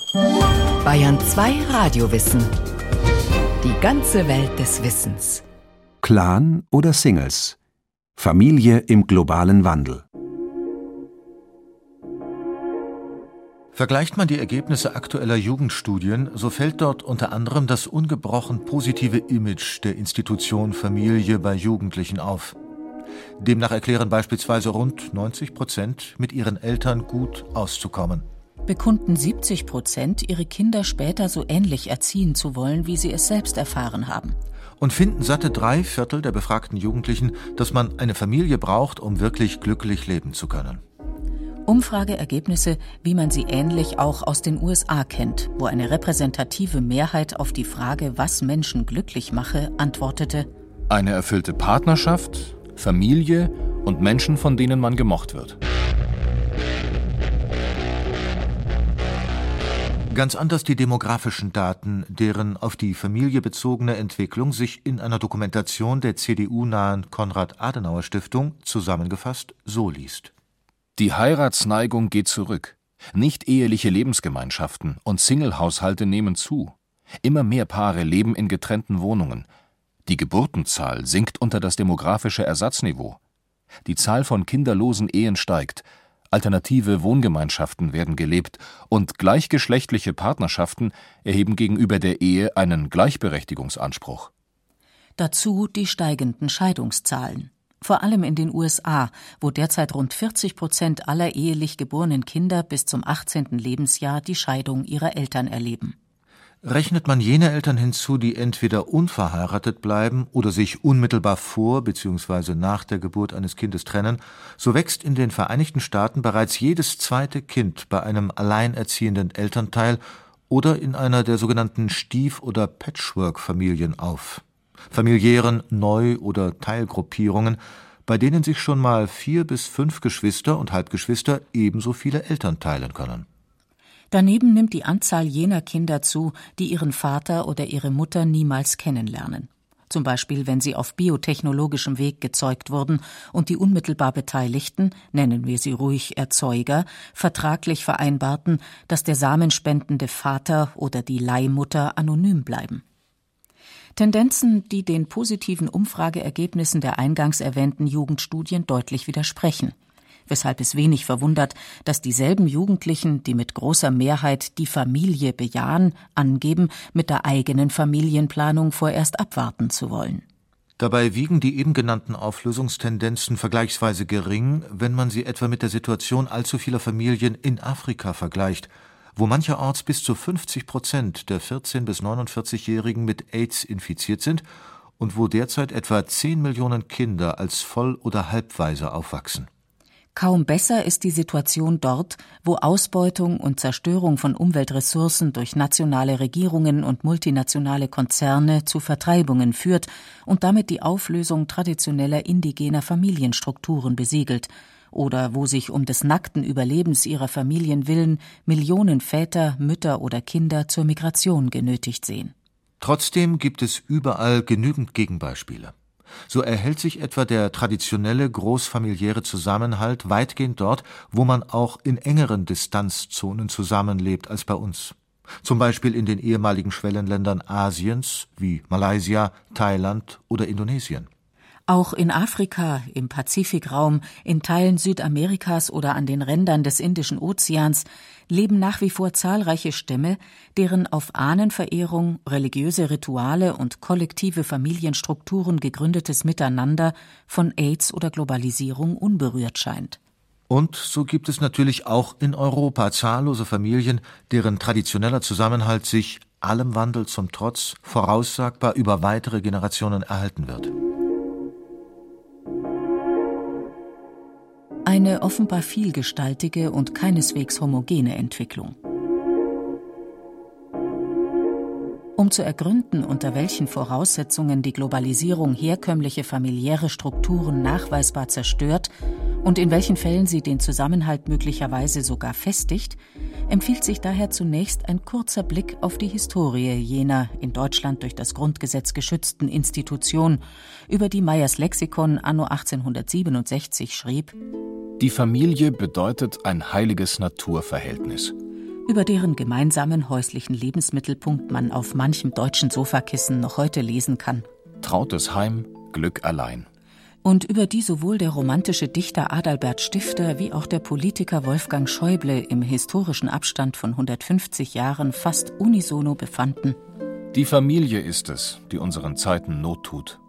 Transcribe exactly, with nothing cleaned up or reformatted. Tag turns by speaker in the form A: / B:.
A: Bayern zwei Radiowissen. Die ganze Welt des Wissens.
B: Clan oder Singles? Familie im globalen Wandel.
C: Vergleicht man die Ergebnisse aktueller Jugendstudien, so fällt dort unter anderem das ungebrochen positive Image der Institution Familie bei Jugendlichen auf. Demnach erklären beispielsweise rund neunzig Prozent, mit ihren Eltern gut auszukommen.
D: Bekunden siebzig Prozent, ihre Kinder später so ähnlich erziehen zu wollen, wie sie es selbst erfahren haben.
C: Und finden satte drei Viertel der befragten Jugendlichen, dass man eine Familie braucht, um wirklich glücklich leben zu können.
D: Umfrageergebnisse, wie man sie ähnlich auch aus den U S A kennt, wo eine repräsentative Mehrheit auf die Frage, was Menschen glücklich mache, antwortete:
E: Eine erfüllte Partnerschaft, Familie und Menschen, von denen man gemocht wird.
C: Ganz anders die demografischen Daten, deren auf die Familie bezogene Entwicklung sich in einer Dokumentation der C D U-nahen Konrad-Adenauer-Stiftung zusammengefasst so liest.
E: Die Heiratsneigung geht zurück. Nicht-eheliche Lebensgemeinschaften und Single-Haushalte nehmen zu. Immer mehr Paare leben in getrennten Wohnungen. Die Geburtenzahl sinkt unter das demografische Ersatzniveau. Die Zahl von kinderlosen Ehen steigt. Alternative Wohngemeinschaften werden gelebt und gleichgeschlechtliche Partnerschaften erheben gegenüber der Ehe einen Gleichberechtigungsanspruch.
D: Dazu die steigenden Scheidungszahlen. Vor allem in den U S A, wo derzeit rund vierzig Prozent aller ehelich geborenen Kinder bis zum achtzehnten Lebensjahr die Scheidung ihrer Eltern erleben.
C: Rechnet man jene Eltern hinzu, die entweder unverheiratet bleiben oder sich unmittelbar vor bzw. nach der Geburt eines Kindes trennen, so wächst in den Vereinigten Staaten bereits jedes zweite Kind bei einem alleinerziehenden Elternteil oder in einer der sogenannten Stief- oder Patchwork-Familien auf. Familiären Neu- oder Teilgruppierungen, bei denen sich schon mal vier bis fünf Geschwister und Halbgeschwister ebenso viele Eltern teilen können.
D: Daneben nimmt die Anzahl jener Kinder zu, die ihren Vater oder ihre Mutter niemals kennenlernen. Zum Beispiel, wenn sie auf biotechnologischem Weg gezeugt wurden und die unmittelbar Beteiligten, nennen wir sie ruhig Erzeuger, vertraglich vereinbarten, dass der samenspendende Vater oder die Leihmutter anonym bleiben. Tendenzen, die den positiven Umfrageergebnissen der eingangs erwähnten Jugendstudien deutlich widersprechen. Weshalb es wenig verwundert, dass dieselben Jugendlichen, die mit großer Mehrheit die Familie bejahen, angeben, mit der eigenen Familienplanung vorerst abwarten zu wollen.
C: Dabei wiegen die eben genannten Auflösungstendenzen vergleichsweise gering, wenn man sie etwa mit der Situation allzu vieler Familien in Afrika vergleicht, wo mancherorts bis zu fünfzig Prozent der vierzehn- bis neunundvierzigjährigen mit AIDS infiziert sind und wo derzeit etwa zehn Millionen Kinder als Voll- oder Halbwaise aufwachsen.
D: Kaum besser ist die Situation dort, wo Ausbeutung und Zerstörung von Umweltressourcen durch nationale Regierungen und multinationale Konzerne zu Vertreibungen führt und damit die Auflösung traditioneller indigener Familienstrukturen besiegelt, oder wo sich um des nackten Überlebens ihrer Familien willen Millionen Väter, Mütter oder Kinder zur Migration genötigt sehen.
C: Trotzdem gibt es überall genügend Gegenbeispiele. So erhält sich etwa der traditionelle großfamiliäre Zusammenhalt weitgehend dort, wo man auch in engeren Distanzzonen zusammenlebt als bei uns. Zum Beispiel in den ehemaligen Schwellenländern Asiens wie Malaysia, Thailand oder Indonesien.
D: Auch in Afrika, im Pazifikraum, in Teilen Südamerikas oder an den Rändern des Indischen Ozeans leben nach wie vor zahlreiche Stämme, deren auf Ahnenverehrung, religiöse Rituale und kollektive Familienstrukturen gegründetes Miteinander von AIDS oder Globalisierung unberührt scheint.
C: Und so gibt es natürlich auch in Europa zahllose Familien, deren traditioneller Zusammenhalt sich, allem Wandel zum Trotz, voraussagbar über weitere Generationen erhalten wird.
D: Eine offenbar vielgestaltige und keineswegs homogene Entwicklung. Um zu ergründen, unter welchen Voraussetzungen die Globalisierung herkömmliche familiäre Strukturen nachweisbar zerstört und in welchen Fällen sie den Zusammenhalt möglicherweise sogar festigt, empfiehlt sich daher zunächst ein kurzer Blick auf die Historie jener in Deutschland durch das Grundgesetz geschützten Institution, über die Meyers Lexikon anno achtzehnhundertsiebenundsechzig schrieb:
E: Die Familie bedeutet ein heiliges Naturverhältnis.
D: über deren gemeinsamen häuslichen Lebensmittelpunkt man auf manchem deutschen Sofakissen noch heute lesen kann.
E: Trautes Heim, Glück allein.
D: Und über die sowohl der romantische Dichter Adalbert Stifter wie auch der Politiker Wolfgang Schäuble im historischen Abstand von hundertfünfzig Jahren fast unisono befanden:
E: Die Familie ist es, die unseren Zeiten Not tut.